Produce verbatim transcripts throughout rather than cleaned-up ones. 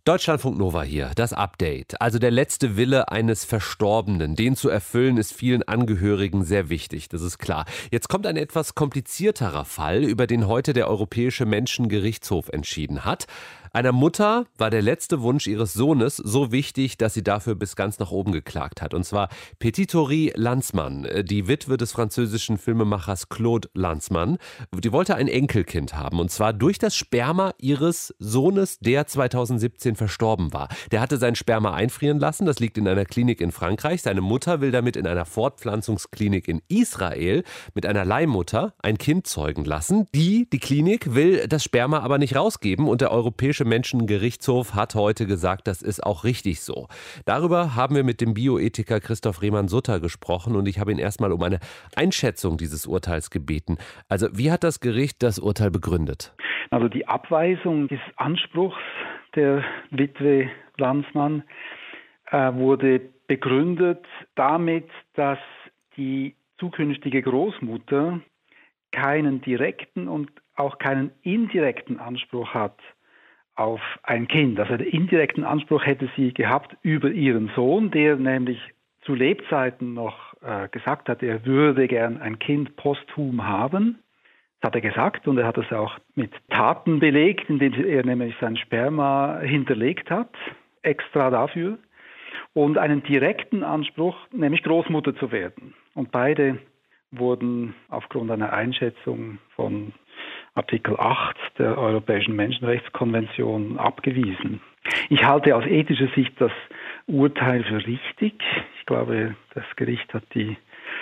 Deutschlandfunk Nova hier, das Update. Also der letzte Wille eines Verstorbenen, den zu erfüllen, ist vielen Angehörigen sehr wichtig, das ist klar. Jetzt kommt ein etwas komplizierterer Fall, über den heute der Europäische Menschengerichtshof entschieden hat. Einer Mutter war der letzte Wunsch ihres Sohnes so wichtig, dass sie dafür bis ganz nach oben geklagt hat. Und zwar Petite Lanzmann, die Witwe des französischen Filmemachers Claude Lanzmann. Die wollte ein Enkelkind haben, und zwar durch das Sperma ihres Sohnes, der zweitausendsiebzehn verstorben war. Der hatte sein Sperma einfrieren lassen, das liegt in einer Klinik in Frankreich. Seine Mutter will damit in einer Fortpflanzungsklinik in Israel mit einer Leihmutter ein Kind zeugen lassen. Die, die Klinik, will das Sperma aber nicht rausgeben, und der Europäische Menschengerichtshof hat heute gesagt, das ist auch richtig so. Darüber haben wir mit dem Bioethiker Christoph Rehmann-Sutter gesprochen, und ich habe ihn erstmal um eine Einschätzung dieses Urteils gebeten. Also wie hat das Gericht das Urteil begründet? Also die Abweisung des Anspruchs der Witwe Lanzmann äh, wurde begründet damit, dass die zukünftige Großmutter keinen direkten und auch keinen indirekten Anspruch hat auf ein Kind. Also den indirekten Anspruch hätte sie gehabt über ihren Sohn, der nämlich zu Lebzeiten noch äh, gesagt hat, er würde gern ein Kind posthum haben. Das hat er gesagt, und er hat es auch mit Taten belegt, indem er nämlich sein Sperma hinterlegt hat, extra dafür. Und einen direkten Anspruch, nämlich Großmutter zu werden. Und beide wurden aufgrund einer Einschätzung von Artikel acht der Europäischen Menschenrechtskonvention abgewiesen. Ich halte aus ethischer Sicht das Urteil für richtig. Ich glaube, das Gericht hat die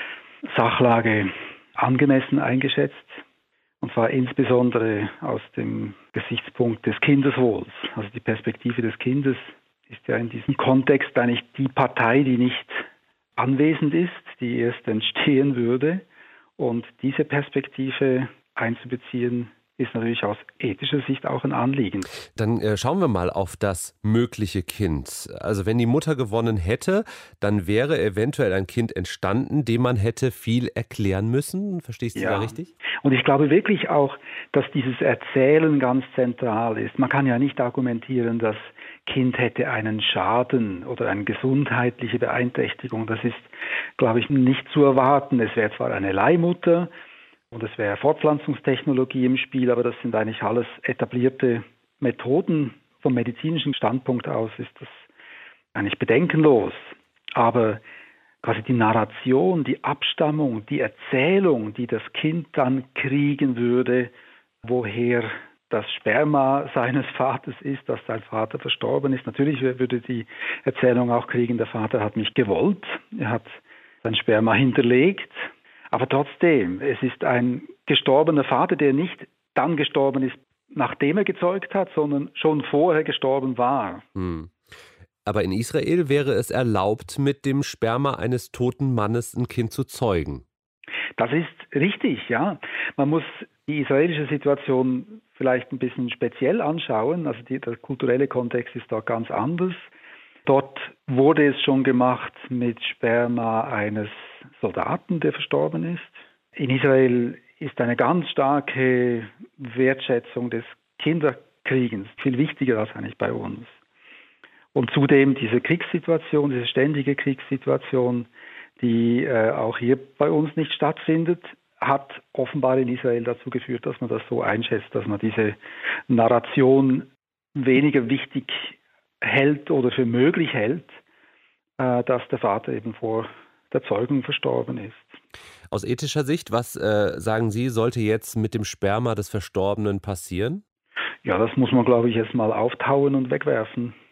Sachlage angemessen eingeschätzt, und zwar insbesondere aus dem Gesichtspunkt des Kindeswohls. Also die Perspektive des Kindes ist ja in diesem Kontext eigentlich die Partei, die nicht anwesend ist, die erst entstehen würde. Und diese Perspektive einzubeziehen, ist natürlich aus ethischer Sicht auch ein Anliegen. Dann äh, schauen wir mal auf das mögliche Kind. Also wenn die Mutter gewonnen hätte, dann wäre eventuell ein Kind entstanden, dem man hätte viel erklären müssen. Verstehst du ja. da richtig? Und ich glaube wirklich auch, dass dieses Erzählen ganz zentral ist. Man kann ja nicht argumentieren, das Kind hätte einen Schaden oder eine gesundheitliche Beeinträchtigung. Das ist, glaube ich, nicht zu erwarten. Es wäre zwar eine Leihmutter, und es wäre Fortpflanzungstechnologie im Spiel, aber das sind eigentlich alles etablierte Methoden. Vom medizinischen Standpunkt aus ist das eigentlich bedenkenlos. Aber quasi die Narration, die Abstammung, die Erzählung, die das Kind dann kriegen würde, woher das Sperma seines Vaters ist, dass sein Vater verstorben ist. Natürlich würde die Erzählung auch kriegen, der Vater hat mich gewollt, er hat sein Sperma hinterlegt. Aber trotzdem, es ist ein gestorbener Vater, der nicht dann gestorben ist, nachdem er gezeugt hat, sondern schon vorher gestorben war. Hm. Aber in Israel wäre es erlaubt, mit dem Sperma eines toten Mannes ein Kind zu zeugen. Das ist richtig, ja. Man muss die israelische Situation vielleicht ein bisschen speziell anschauen. Also die, der kulturelle Kontext ist da ganz anders. Dort wurde es schon gemacht mit Sperma eines Soldaten, der verstorben ist. In Israel ist eine ganz starke Wertschätzung des Kinderkriegens, viel wichtiger als eigentlich bei uns. Und zudem diese Kriegssituation, diese ständige Kriegssituation, die äh, auch hier bei uns nicht stattfindet, hat offenbar in Israel dazu geführt, dass man das so einschätzt, dass man diese Narration weniger wichtig hält oder für möglich hält, äh, dass der Vater eben vor der Zeugung verstorben ist. Aus ethischer Sicht, was äh, sagen Sie, sollte jetzt mit dem Sperma des Verstorbenen passieren? Ja, das muss man, glaube ich, jetzt mal auftauen und wegwerfen.